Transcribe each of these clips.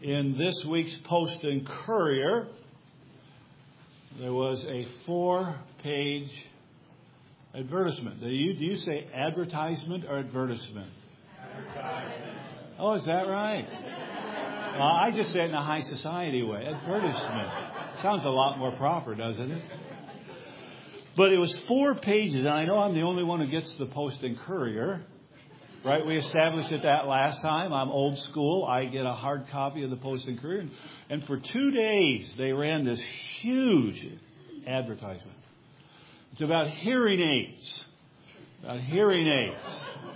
In this week's Post and Courier, there was a 4-page advertisement. Do you say advertisement or advertisement? Advertisement. Oh, is that right? Well, I just say it in a high society way. Advertisement. Sounds a lot more proper, doesn't it? But it was 4 pages, and I know I'm the only one who gets the Post and Courier. Right? We established it that last time. I'm old school. I get a hard copy of the Post and Courier. And for 2 days, they ran this huge advertisement. It's about hearing aids. About hearing aids.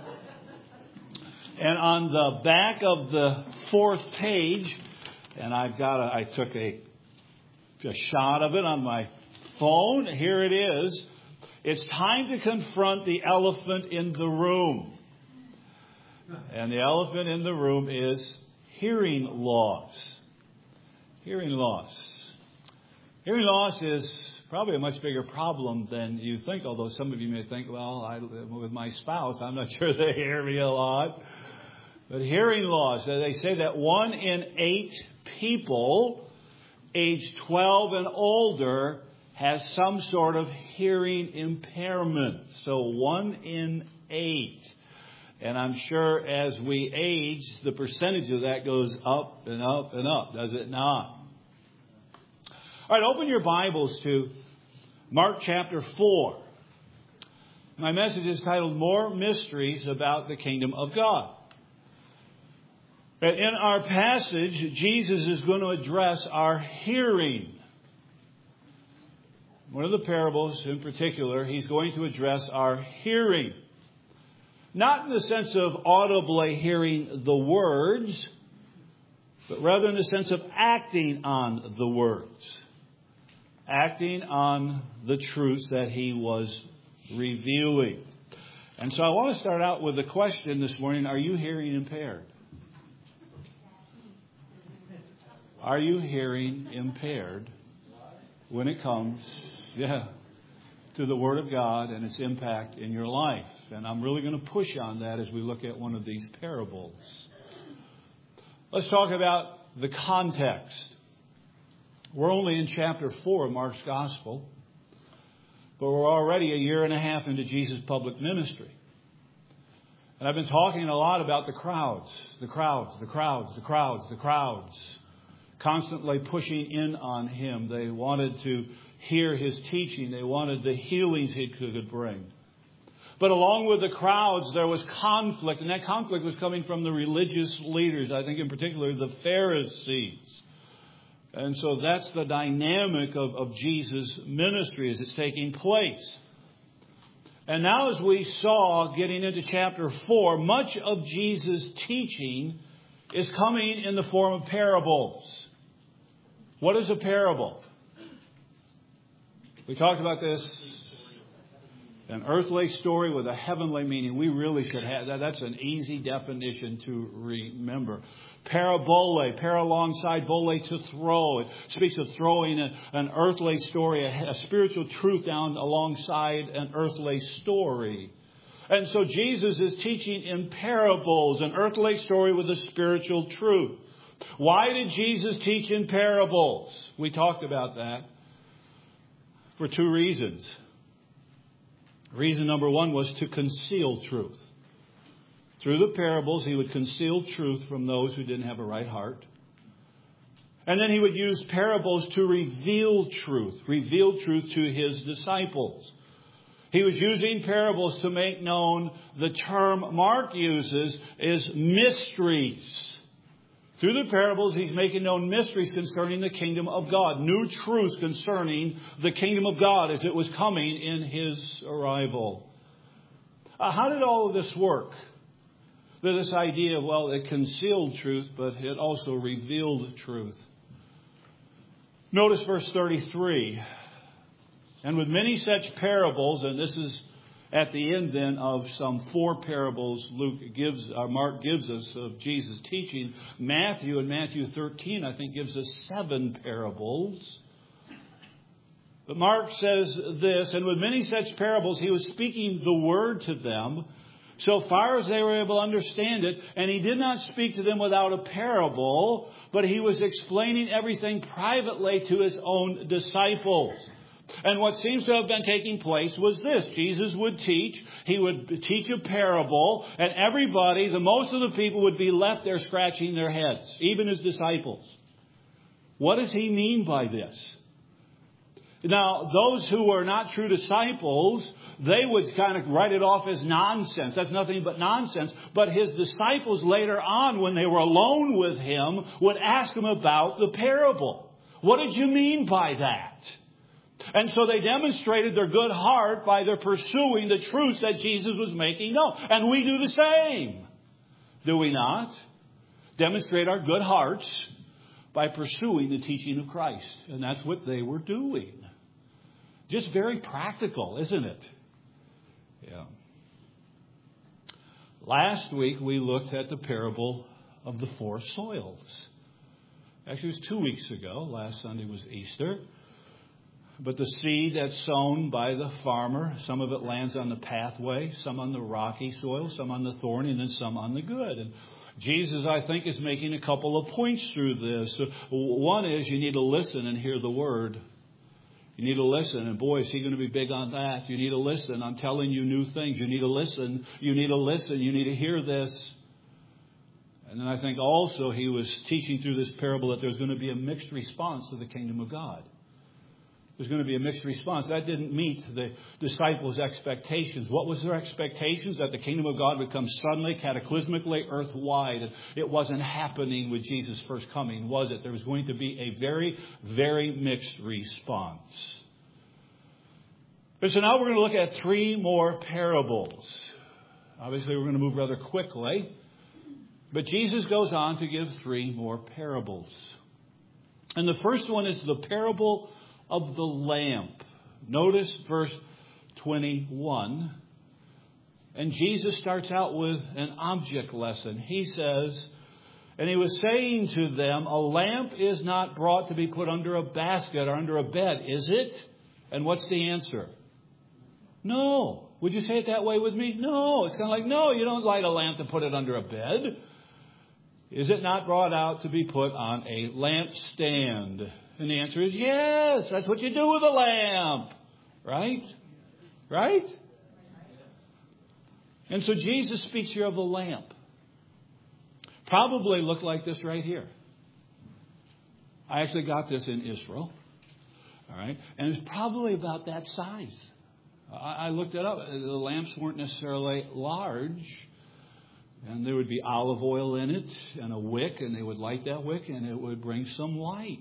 And on the back of the 4th page, and I took a shot of it on my phone. Here it is. It's time to confront the elephant in the room. And the elephant in the room is hearing loss. Hearing loss. Hearing loss is probably a much bigger problem than you think, although some of you may think, well, I live with my spouse. I'm not sure they hear me a lot. But hearing loss, they say that 1 in 8 people aged 12 and older has some sort of hearing impairment. So 1 in 8. And I'm sure as we age, the percentage of that goes up and up and up, does it not? All right, open your Bibles to Mark chapter 4. My message is titled, More Mysteries About the Kingdom of God. In our passage, Jesus is going to address our hearing. One of the parables in particular, he's going to address our hearing. Not in the sense of audibly hearing the words, but rather in the sense of acting on the words. Acting on the truths that he was revealing. And so I want to start out with the question this morning, are you hearing impaired? Are you hearing impaired when it comes, to the Word of God and its impact in your life? And I'm really going to push on that as we look at one of these parables. Let's talk about the context. We're only in chapter 4 of Mark's Gospel, but we're already a year and a half into Jesus' public ministry. And I've been talking a lot about the crowds, constantly pushing in on him. They wanted to hear his teaching. They wanted the healings he could bring. But along with the crowds, there was conflict, and that conflict was coming from the religious leaders, I think in particular the Pharisees. And so that's the dynamic of Jesus' ministry as it's taking place. And now as we saw, getting into chapter 4, much of Jesus' teaching is coming in the form of parables. What is a parable? We talked about this. An earthly story with a heavenly meaning. We really should have that. That's an easy definition to remember. Parabole, para alongside, bole to throw. It speaks of throwing an earthly story, a spiritual truth down alongside an earthly story. And so Jesus is teaching in parables, an earthly story with a spiritual truth. Why did Jesus teach in parables? We talked about that for 2 reasons. Reason number 1 was to conceal truth. Through the parables, he would conceal truth from those who didn't have a right heart. And then he would use parables to reveal truth to his disciples. He was using parables to make known the term Mark uses is mysteries. Through the parables, he's making known mysteries concerning the kingdom of God. New truths concerning the kingdom of God as it was coming in his arrival. How did all of this work? This idea of, it concealed truth, but it also revealed truth. Notice verse 33. And with many such parables, and this is at the end then of some 4 parables Mark gives us of Jesus' teaching. Matthew, in Matthew 13, I think, gives us 7 parables. But Mark says this, and with many such parables, he was speaking the word to them so far as they were able to understand it. And He did not speak to them without a parable, but He was explaining everything privately to His own disciples. And what seems to have been taking place was this. Jesus would teach. He would teach a parable. And everybody, most of the people, would be left there scratching their heads. Even His disciples. What does He mean by this? Now, those who were not true disciples, they would kind of write it off as nonsense. That's nothing but nonsense. But His disciples later on, when they were alone with Him, would ask Him about the parable. What did you mean by that? And so they demonstrated their good heart by their pursuing the truth that Jesus was making known. And we do the same. Do we not? Demonstrate our good hearts by pursuing the teaching of Christ. And that's what they were doing. Just very practical, isn't it? Yeah. Last week we looked at the parable of the 4 soils. Actually, it was 2 weeks ago. Last Sunday was Easter. But the seed that's sown by the farmer, some of it lands on the pathway, some on the rocky soil, some on the thorny, and then some on the good. And Jesus, I think, is making a couple of points through this. One is you need to listen and hear the word. You need to listen. And boy, is He going to be big on that. You need to listen. I'm telling you new things. You need to listen. You need to listen. You need to hear this. And then I think also He was teaching through this parable that there's going to be a mixed response to the kingdom of God. There's going to be a mixed response. That didn't meet the disciples' expectations. What was their expectations? That the kingdom of God would come suddenly, cataclysmically, earth-wide. It wasn't happening with Jesus' first coming, was it? There was going to be a very, very mixed response. And so now we're going to look at 3 more parables. Obviously, we're going to move rather quickly. But Jesus goes on to give 3 more parables. And the first one is the parable of the lamp. Notice verse 21. And Jesus starts out with an object lesson. He says, and He was saying to them, a lamp is not brought to be put under a basket or under a bed, is it? And what's the answer? No. Would you say it that way with me? No. It's kind of like, no, you don't light a lamp to put it under a bed. Is it not brought out to be put on a lampstand? And the answer is yes. That's what you do with a lamp. Right? Right? And so Jesus speaks here of a lamp. Probably looked like this right here. I actually got this in Israel. All right. And it's probably about that size. I looked it up. The lamps weren't necessarily large. And there would be olive oil in it and a wick. And they would light that wick and it would bring some light.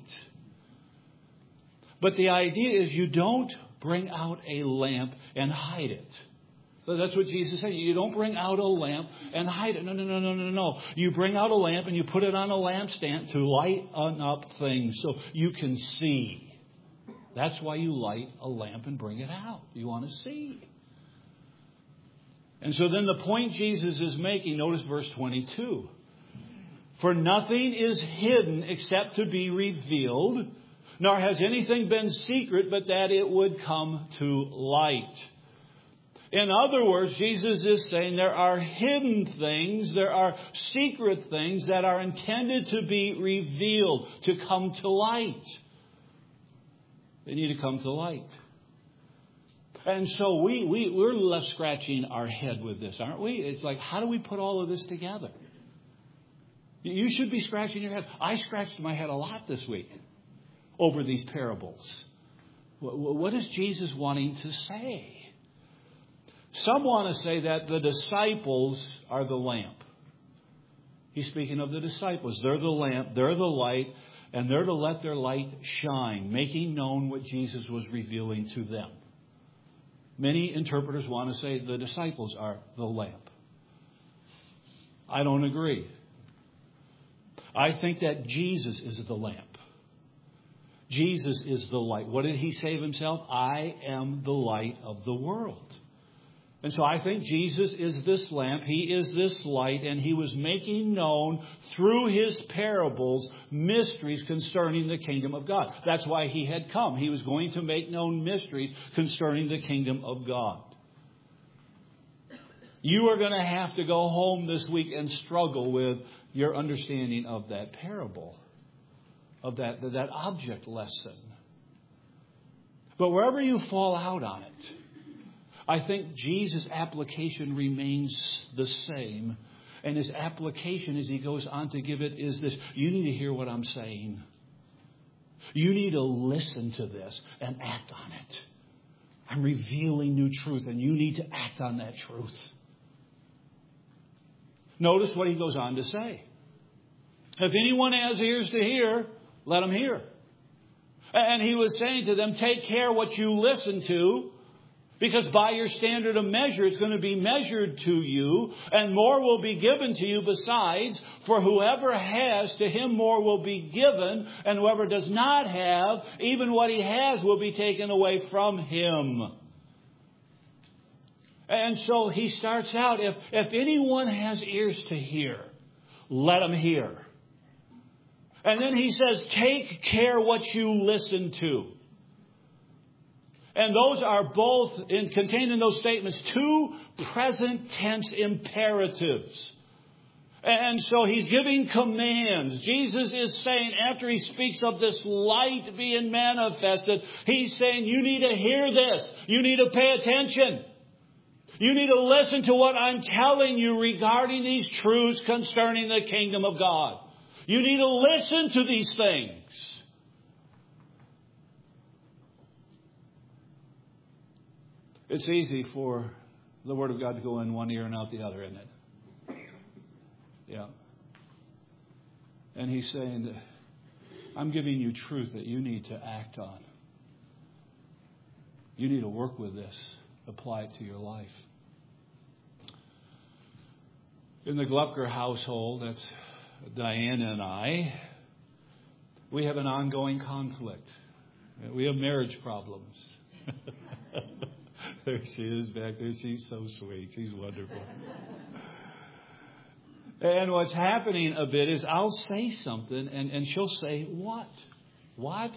But the idea is you don't bring out a lamp and hide it. So that's what Jesus said. You don't bring out a lamp and hide it. No. You bring out a lamp and you put it on a lampstand to light up things so you can see. That's why you light a lamp and bring it out. You want to see. And so then the point Jesus is making, notice verse 22. For nothing is hidden except to be revealed, nor has anything been secret but that it would come to light. In other words, Jesus is saying there are hidden things, there are secret things that are intended to be revealed, to come to light. They need to come to light. And so we're left scratching our head with this, aren't we? It's like, how do we put all of this together? You should be scratching your head. I scratched my head a lot this week over these parables. What is Jesus wanting to say? Some want to say that the disciples are the lamp. He's speaking of the disciples. They're the lamp, they're the light, and they're to let their light shine, making known what Jesus was revealing to them. Many interpreters want to say the disciples are the lamp. I don't agree. I think that Jesus is the lamp. Jesus is the light. What did He say of Himself? I am the light of the world. And so I think Jesus is this lamp. He is this light. And He was making known through His parables mysteries concerning the kingdom of God. That's why He had come. He was going to make known mysteries concerning the kingdom of God. You are going to have to go home this week and struggle with your understanding of that parable, of that object lesson. But wherever you fall out on it, I think Jesus' application remains the same. And his application, as he goes on to give it, is this: you need to hear what I'm saying. You need to listen to this and act on it. I'm revealing new truth, and you need to act on that truth. Notice what he goes on to say. If anyone has ears to hear, let him hear. And he was saying to them, take care what you listen to, because by your standard of measure, it's going to be measured to you, and more will be given to you besides. For whoever has, to him more will be given, and whoever does not have, even what he has will be taken away from him. And so he starts out, if anyone has ears to hear, let him hear. And then he says, take care what you listen to. And those are both contained in those statements, two present tense imperatives. And so he's giving commands. Jesus is saying, after he speaks of this light being manifested, he's saying, you need to hear this. You need to pay attention. You need to listen to what I'm telling you regarding these truths concerning the kingdom of God. You need to listen to these things. It's easy for the Word of God to go in one ear and out the other, isn't it? Yeah. And he's saying that I'm giving you truth that you need to act on. You need to work with this. Apply it to your life. In the Glucker household, that's Diana and I, we have an ongoing conflict. We have marriage problems. There she is back there. She's so sweet. She's wonderful. And what's happening a bit is I'll say something and she'll say, what? What?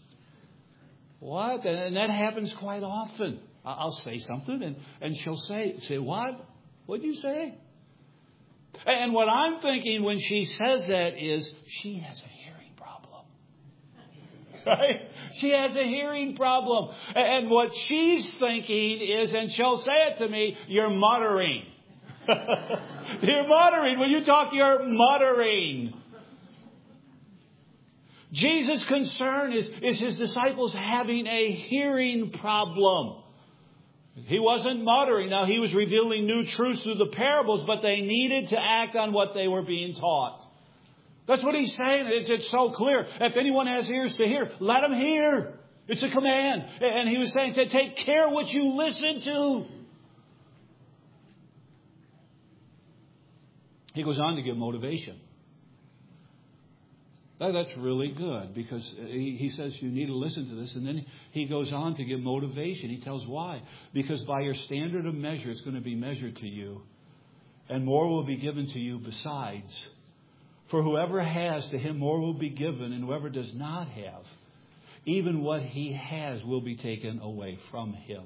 What? And that happens quite often. I'll say something and she'll say, what? What'd you say? And what I'm thinking when she says that is she has a hearing problem. Right? She has a hearing problem. And what she's thinking is, and she'll say it to me, you're muttering. You're muttering. When you talk, you're muttering. Jesus' concern is his disciples having a hearing problem. He wasn't muttering. Now, he was revealing new truths through the parables, but they needed to act on what they were being taught. That's what he's saying. It's so clear. If anyone has ears to hear, let him hear. It's a command. And he was saying, take care what you listen to. He goes on to give motivation. That's really good because he says you need to listen to this. And then he goes on to give motivation. He tells why. Because by your standard of measure, it's going to be measured to you. And more will be given to you besides. For whoever has, to him more will be given. And whoever does not have, even what he has will be taken away from him.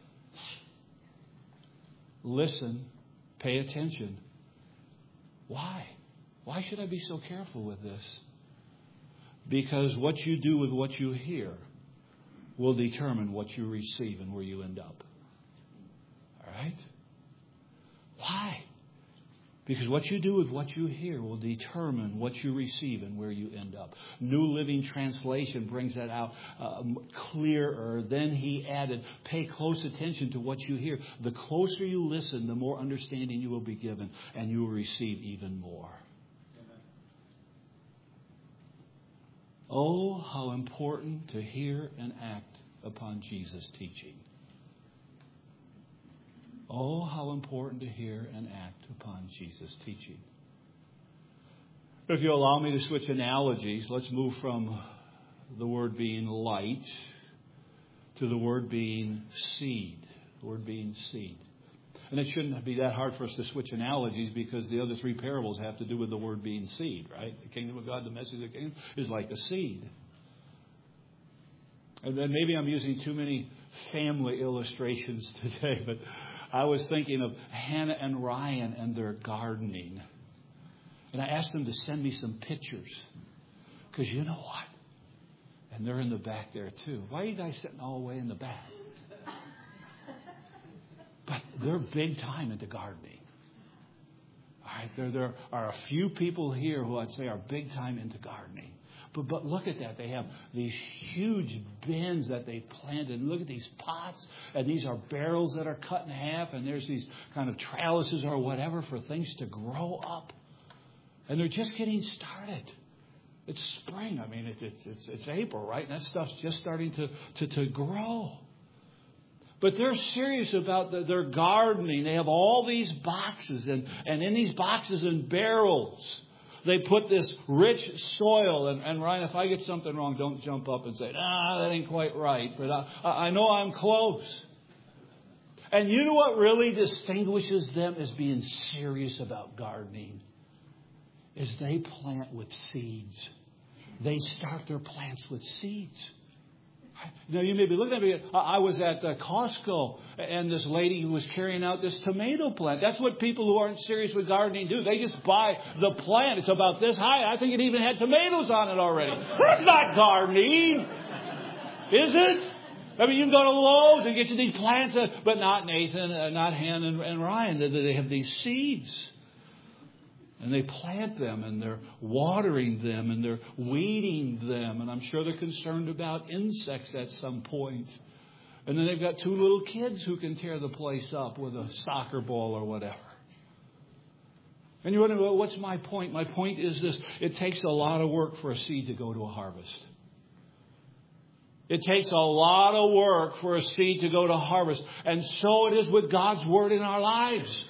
Listen. Pay attention. Why? Why should I be so careful with this? Because what you do with what you hear will determine what you receive and where you end up. All right? Why? Because what you do with what you hear will determine what you receive and where you end up. New Living Translation brings that out clearer. Then he added, pay close attention to what you hear. The closer you listen, the more understanding you will be given, and you will receive even more. Oh, how important to hear and act upon Jesus' teaching. Oh, how important to hear and act upon Jesus' teaching. If you allow me to switch analogies, let's move from the word being light to the word being seed. The word being seed. And it shouldn't be that hard for us to switch analogies because the other three parables have to do with the word being seed, right? The kingdom of God, the message of the kingdom is like a seed. And then maybe I'm using too many family illustrations today, but I was thinking of Hannah and Ryan and their gardening. And I asked them to send me some pictures. Because you know what? And they're in the back there too. Why are you guys sitting all the way in the back? But they're big time into gardening. All right, there are a few people here who I'd say are big time into gardening. But look at that. They have these huge bins that they planted. And look at these pots. And these are barrels that are cut in half. And there's these kind of trellises or whatever for things to grow up. And they're just getting started. It's spring. I mean, it's April, right? And that stuff's just starting to grow. But they're serious about their gardening. They have all these boxes. And in these boxes and barrels, they put this rich soil. And Ryan, if I get something wrong, don't jump up and say, that ain't quite right. But I know I'm close. And you know what really distinguishes them as being serious about gardening? Is they plant with seeds. They start their plants with seeds. Now, you may be looking at me. I was at Costco, and this lady who was carrying out this tomato plant. That's what people who aren't serious with gardening do. They just buy the plant. It's about this high. I think it even had tomatoes on it already. That's not gardening, is it? I mean, you can go to Lowe's and get you these plants, but not Nathan, not Hannah and Ryan. They have these seeds. And they plant them, and they're watering them, and they're weeding them. And I'm sure they're concerned about insects at some point. And then they've got two little kids who can tear the place up with a soccer ball or whatever. And you're wondering, well, what's my point? My point is this. It takes a lot of work for a seed to go to a harvest. It takes a lot of work for a seed to go to harvest. And so it is with God's Word in our lives.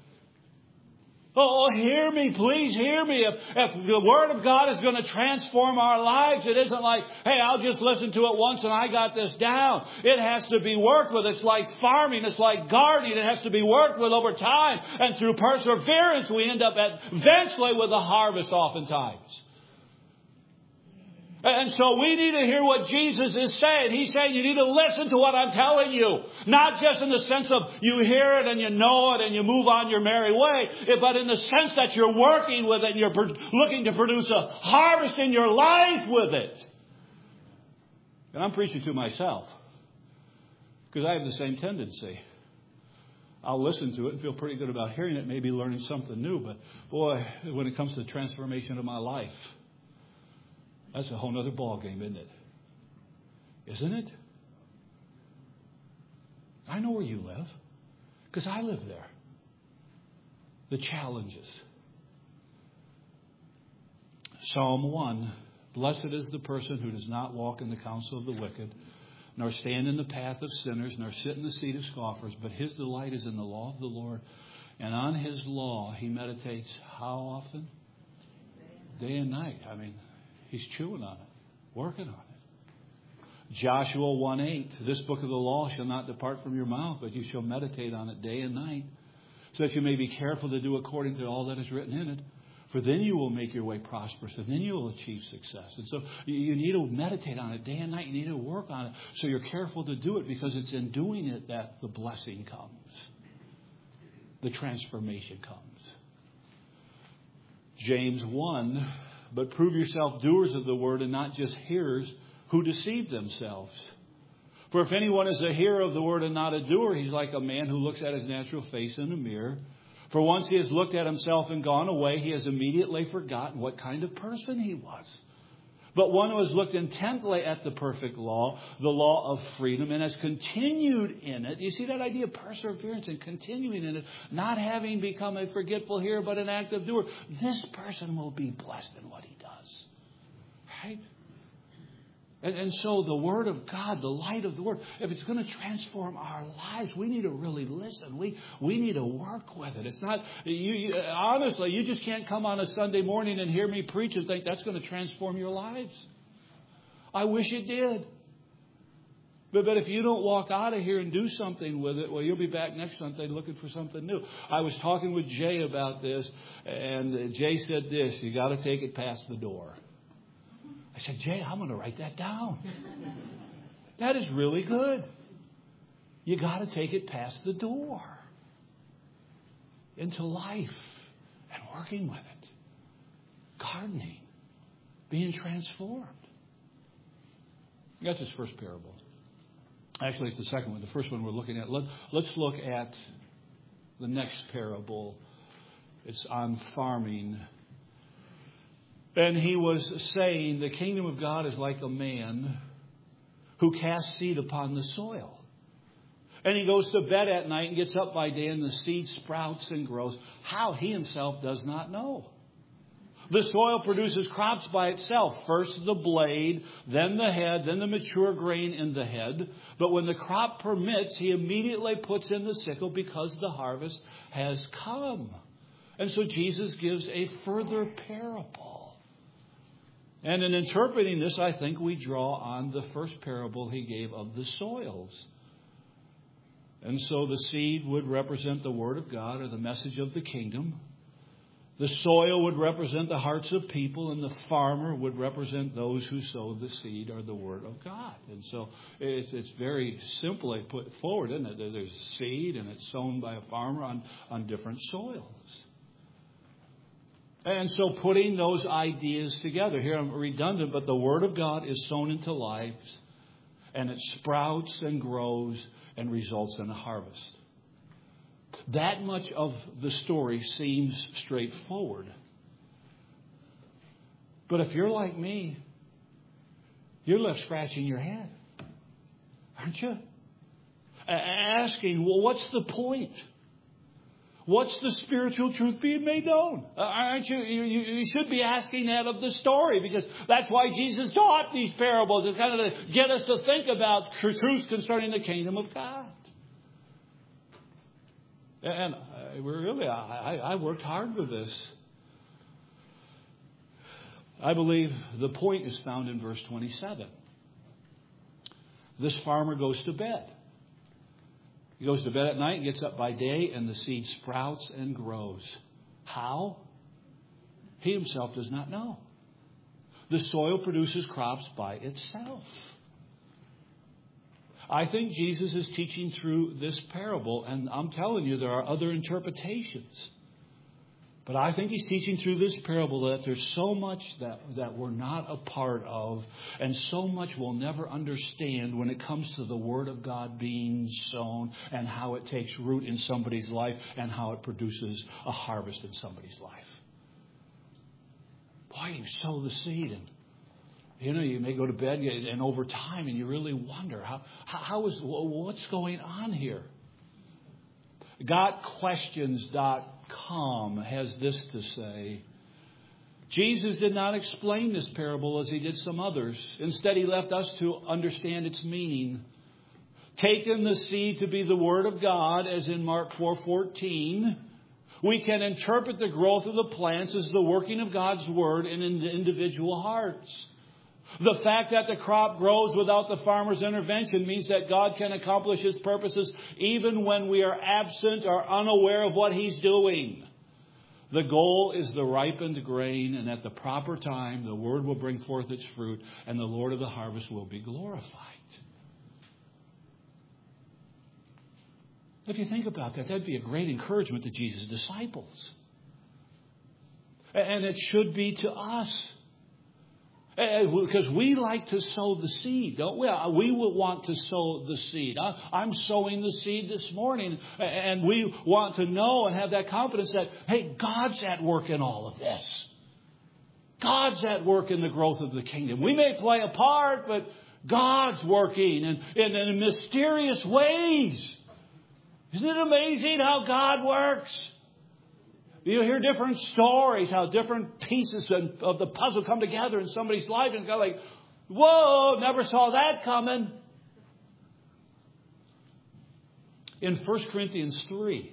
Oh, hear me, please hear me. If the Word of God is going to transform our lives, it isn't like, hey, I'll just listen to it once and I got this down. It has to be worked with. It's like farming. It's like gardening. It has to be worked with over time. And through perseverance, we end up eventually with a harvest oftentimes. And so we need to hear what Jesus is saying. He's saying you need to listen to what I'm telling you. Not just in the sense of you hear it and you know it and you move on your merry way, but in the sense that you're working with it and you're looking to produce a harvest in your life with it. And I'm preaching to myself because I have the same tendency. I'll listen to it and feel pretty good about hearing it, maybe learning something new. But boy, when it comes to the transformation of my life, that's a whole other ballgame, isn't it? Isn't it? I know where you live because I live there. The challenges. Psalm 1. Blessed is the person who does not walk in the counsel of the wicked, nor stand in the path of sinners, nor sit in the seat of scoffers, but his delight is in the law of the Lord. And on his law he meditates how often? Day and night. I mean, he's chewing on it, working on it. Joshua 1:8, this book of the law shall not depart from your mouth, but you shall meditate on it day and night, so that you may be careful to do according to all that is written in it. For then you will make your way prosperous, and then you will achieve success. And so you need to meditate on it day and night. You need to work on it so you're careful to do it, because it's in doing it that the blessing comes. The transformation comes. James 1, but prove yourself doers of the word and not just hearers who deceive themselves. For if anyone is a hearer of the word and not a doer, he's like a man who looks at his natural face in a mirror. For once he has looked at himself and gone away, he has immediately forgotten what kind of person he was. But one who has looked intently at the perfect law, the law of freedom, and has continued in it. You see that idea of perseverance and continuing in it, not having become a forgetful hearer but an active doer. This person will be blessed in what he does. Right? And so the Word of God, the light of the Word, if it's going to transform our lives, we need to really listen. We need to work with it. It's not, honestly, you just can't come on a Sunday morning and hear me preach and think that's going to transform your lives. I wish it did. But if you don't walk out of here and do something with it, well, you'll be back next Sunday looking for something new. I was talking with Jay about this, and Jay said this: you got to take it past the door. I said, Jay, I'm going to write that down. That is really good. You got to take it past the door. into life and working with it. Gardening. Being transformed. That's his first parable. Actually, it's the second one. The first one we're looking at. Let's look at the next parable. It's on farming. And he was saying, the kingdom of God is like a man who casts seed upon the soil. And he goes to bed at night and gets up by day, and the seed sprouts and grows. How? He himself does not know. The soil produces crops by itself. First the blade, then the head, then the mature grain in the head. But when the crop permits, he immediately puts in the sickle because the harvest has come. And so Jesus gives a further parable. And in interpreting this, I think we draw on the first parable he gave of the soils. And so the seed would represent the Word of God or the message of the kingdom. The soil would represent the hearts of people, and the farmer would represent those who sow the seed or the Word of God. And so it's very simply put forward, isn't it? There's seed, and it's sown by a farmer on different soils. And so putting those ideas together, here I'm redundant, but the Word of God is sown into lives, and it sprouts and grows and results in a harvest. That much of the story seems straightforward. But if you're like me, you're left scratching your head, aren't you? Asking, well, what's the point? What's the spiritual truth being made known? Aren't you? You should be asking that of the story, because that's why Jesus taught these parables, to kind of get us to think about truths concerning the kingdom of God. And I worked hard with this. I believe the point is found in verse 27. This farmer goes to bed. He goes to bed at night and gets up by day, and the seed sprouts and grows. How? He himself does not know. The soil produces crops by itself. I think Jesus is teaching through this parable, and I'm telling you, there are other interpretations. But I think he's teaching through this parable that there's so much that we're not a part of, and so much we'll never understand when it comes to the Word of God being sown and how it takes root in somebody's life and how it produces a harvest in somebody's life. Boy, you sow the seed, and you may go to bed and over time, and you really wonder, what's going on here? GotQuestions.com has this to say. Jesus did not explain this parable as he did some others. Instead, he left us to understand its meaning. Taking the seed to be the Word of God, as in Mark 4:14, we can interpret the growth of the plants as the working of God's Word in individual hearts. The fact that the crop grows without the farmer's intervention means that God can accomplish His purposes even when we are absent or unaware of what He's doing. The goal is the ripened grain, and at the proper time, the Word will bring forth its fruit, and the Lord of the harvest will be glorified. If you think about that, that'd be a great encouragement to Jesus' disciples. And it should be to us. Because we like to sow the seed, don't we? We will want to sow the seed. I'm sowing the seed this morning, and we want to know and have that confidence that, hey, God's at work in all of this. God's at work in the growth of the kingdom. We may play a part, but God's working in mysterious ways. Isn't it amazing how God works? You hear different stories, how different pieces of the puzzle come together in somebody's life. And it's kind of like, whoa, never saw that coming. In 1 Corinthians 3,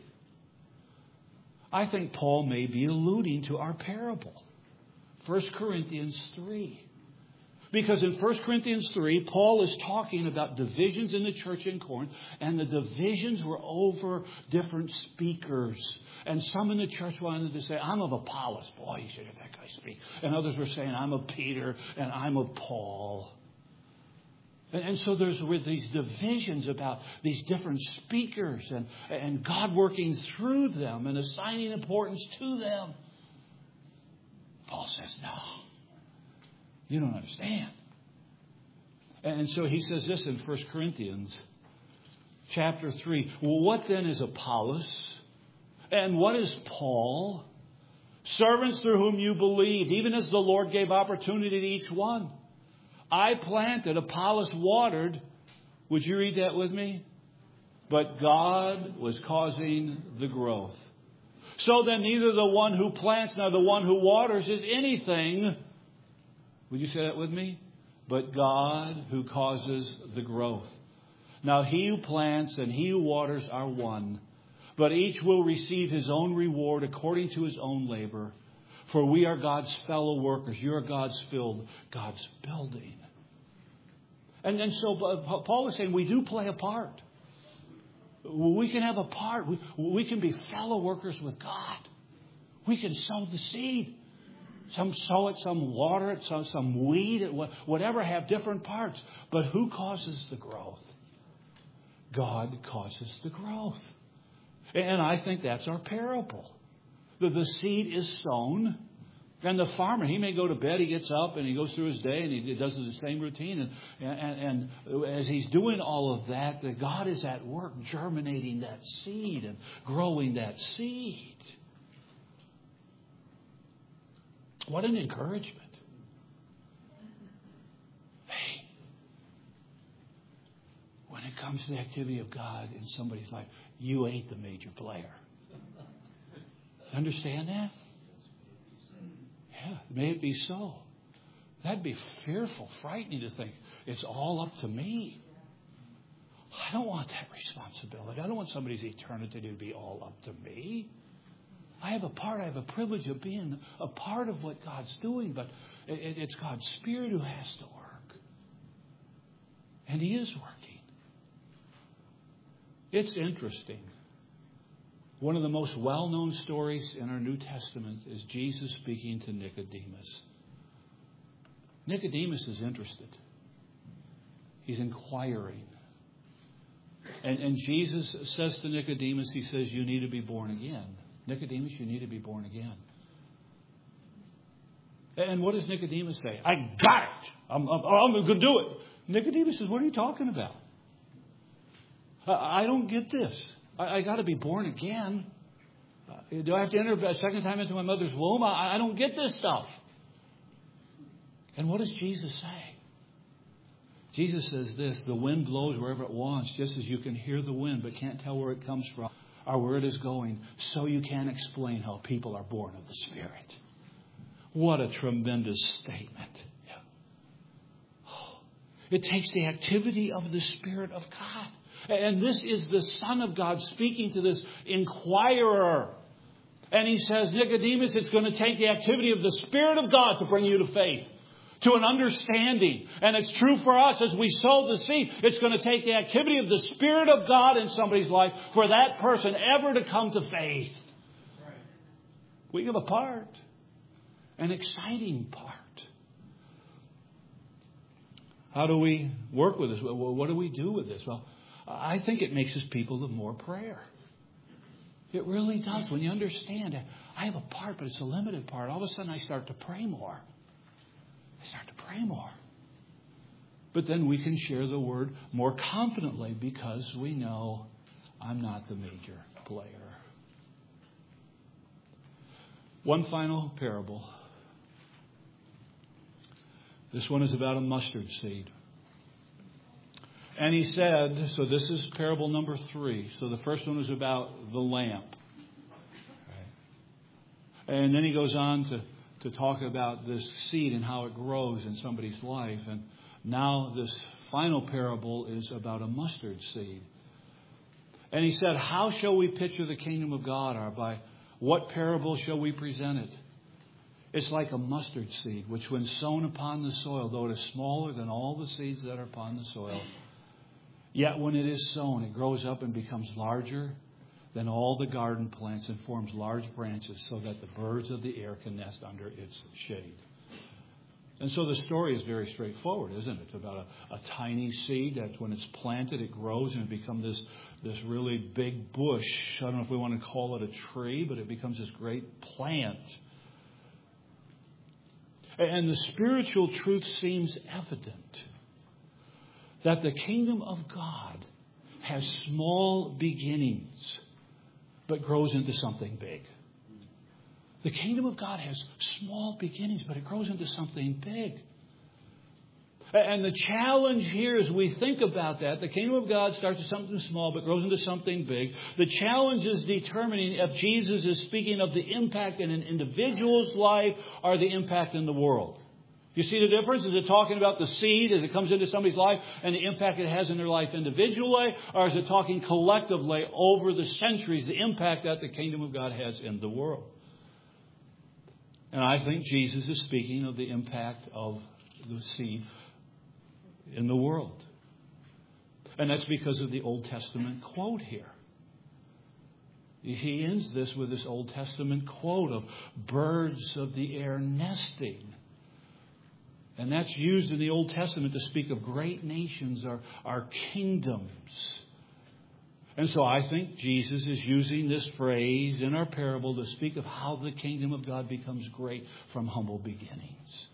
I think Paul may be alluding to our parable. 1 Corinthians 3. Because in 1 Corinthians 3, Paul is talking about divisions in the church in Corinth. And the divisions were over different speakers. And some in the church wanted to say, I'm of Apollos. Boy, you should hear that guy speak. And others were saying, I'm of Peter and I'm of Paul. And so there's with these divisions about these different speakers and God working through them and assigning importance to them. Paul says, no, you don't understand. And so he says this in 1 Corinthians chapter 3. Well, what then is Apollos? And what is Paul? Servants through whom you believed, even as the Lord gave opportunity to each one. I planted, Apollos watered. Would you read that with me? But God was causing the growth. So then neither the one who plants nor the one who waters is anything. Would you say that with me? But God who causes the growth. Now he who plants and he who waters are one. But each will receive his own reward according to his own labor. For we are God's fellow workers. You are God's building. And so Paul is saying we do play a part. We can have a part. We can be fellow workers with God. We can sow the seed. Some sow it, some water it, some weed it, whatever, have different parts. But who causes the growth? God causes the growth. And I think that's our parable. The seed is sown. And the farmer, he may go to bed, he gets up and he goes through his day and he does the same routine. And as he's doing all of that, God is at work germinating that seed and growing that seed. What an encouragement. Hey, when it comes to the activity of God in somebody's life, you ain't the major player. Understand that? Yeah, may it be so. That'd be fearful, frightening to think it's all up to me. I don't want that responsibility. I don't want somebody's eternity to be all up to me. I have a part, I have a privilege of being a part of what God's doing, but it's God's Spirit who has to work. And He is working. It's interesting. One of the most well-known stories in our New Testament is Jesus speaking to Nicodemus. Nicodemus is interested. He's inquiring. And Jesus says to Nicodemus, He says, you need to be born again. Nicodemus, you need to be born again. And what does Nicodemus say? I got it. I'm going to do it. Nicodemus says, what are you talking about? I don't get this. I got to be born again. Do I have to enter a second time into my mother's womb? I don't get this stuff. And what does Jesus say? Jesus says this, the wind blows wherever it wants, just as you can hear the wind but can't tell where it comes from or where it is going, so you can't explain how people are born of the Spirit. What a tremendous statement. Yeah. Oh, it takes the activity of the Spirit of God. And this is the Son of God speaking to this inquirer. And He says, Nicodemus, it's going to take the activity of the Spirit of God to bring you to faith, to an understanding. And it's true for us as we sow the seed. It's going to take the activity of the Spirit of God in somebody's life for that person ever to come to faith. Right. We have a part, an exciting part. How do we work with this? What do we do with this? Well, I think it makes us people of more prayer. It really does. When you understand that I have a part, but it's a limited part, all of a sudden I start to pray more. But then we can share the word more confidently because we know I'm not the major player. One final parable. This one is about a mustard seed. And He said, so this is parable number 3. So the first one was about the lamp. And then He goes on to talk about this seed and how it grows in somebody's life. And now this final parable is about a mustard seed. And He said, how shall we picture the kingdom of God? Or by what parable shall we present it? It's like a mustard seed, which when sown upon the soil, though it is smaller than all the seeds that are upon the soil, yet when it is sown, it grows up and becomes larger than all the garden plants and forms large branches so that the birds of the air can nest under its shade. And so the story is very straightforward, isn't it? It's about a tiny seed that when it's planted, it grows and it becomes this really big bush. I don't know if we want to call it a tree, but it becomes this great plant. And the spiritual truth seems evident that the kingdom of God has small beginnings, but grows into something big. The kingdom of God has small beginnings, but it grows into something big. And the challenge here as we think about that, the kingdom of God starts with something small but grows into something big. The challenge is determining if Jesus is speaking of the impact in an individual's life or the impact in the world. You see the difference? Is it talking about the seed as it comes into somebody's life and the impact it has in their life individually? Or is it talking collectively over the centuries, the impact that the kingdom of God has in the world? And I think Jesus is speaking of the impact of the seed in the world. And that's because of the Old Testament quote here. He ends this with this Old Testament quote of birds of the air nesting. And that's used in the Old Testament to speak of great nations, our kingdoms. And so I think Jesus is using this phrase in our parable to speak of how the kingdom of God becomes great from humble beginnings.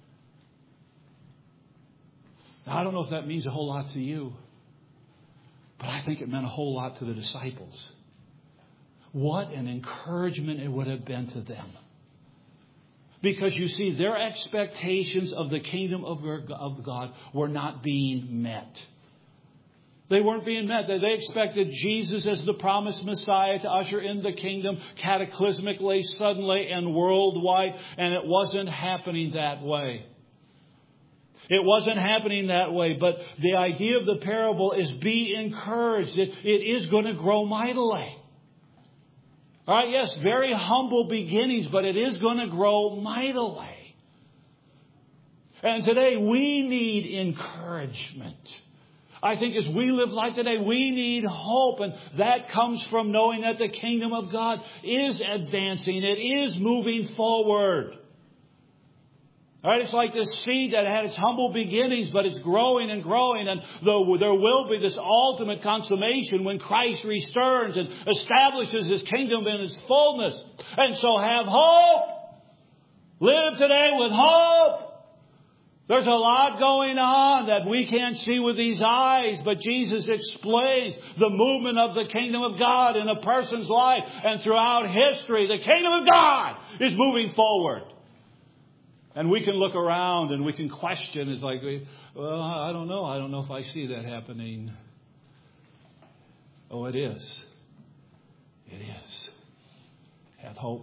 Now, I don't know if that means a whole lot to you, but I think it meant a whole lot to the disciples. What an encouragement it would have been to them. Because you see, their expectations of the kingdom of God were not being met. They weren't being met. They expected Jesus as the promised Messiah to usher in the kingdom cataclysmically, suddenly, and worldwide. And it wasn't happening that way. It wasn't happening that way. But the idea of the parable is be encouraged. It is going to grow mightily. All right, yes, very humble beginnings, but it is going to grow mightily. And today we need encouragement. I think as we live life today, we need hope. And that comes from knowing that the kingdom of God is advancing. It is moving forward. All right, it's like this seed that had its humble beginnings, but it's growing and growing. And though there will be this ultimate consummation when Christ returns and establishes His kingdom in its fullness. And so have hope. Live today with hope. There's a lot going on that we can't see with these eyes, but Jesus explains the movement of the kingdom of God in a person's life. And throughout history, the kingdom of God is moving forward. And we can look around and we can question. It's like, well, I don't know. I don't know if I see that happening. Oh, it is. It is. Have hope.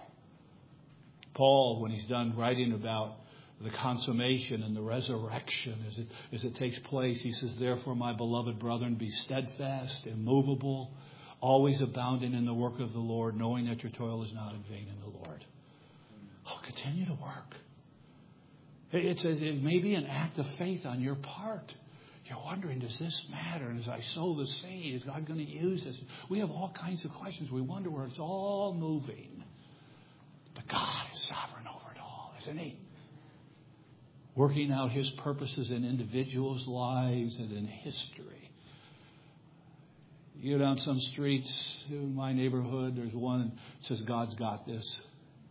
Paul, when he's done writing about the consummation and the resurrection as it takes place, he says, therefore, my beloved brethren, be steadfast, immovable, always abounding in the work of the Lord, knowing that your toil is not in vain in the Lord. Oh, continue to work. It may be an act of faith on your part. You're wondering, does this matter? And as I sow the seed, is God going to use this? We have all kinds of questions. We wonder where it's all moving. But God is sovereign over it all, isn't He? Working out His purposes in individuals' lives and in history. You go down some streets in my neighborhood, there's one that says, God's got this.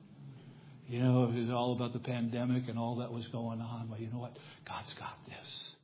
You know, it was all about the pandemic and all that was going on. Well, you know what? God's got this.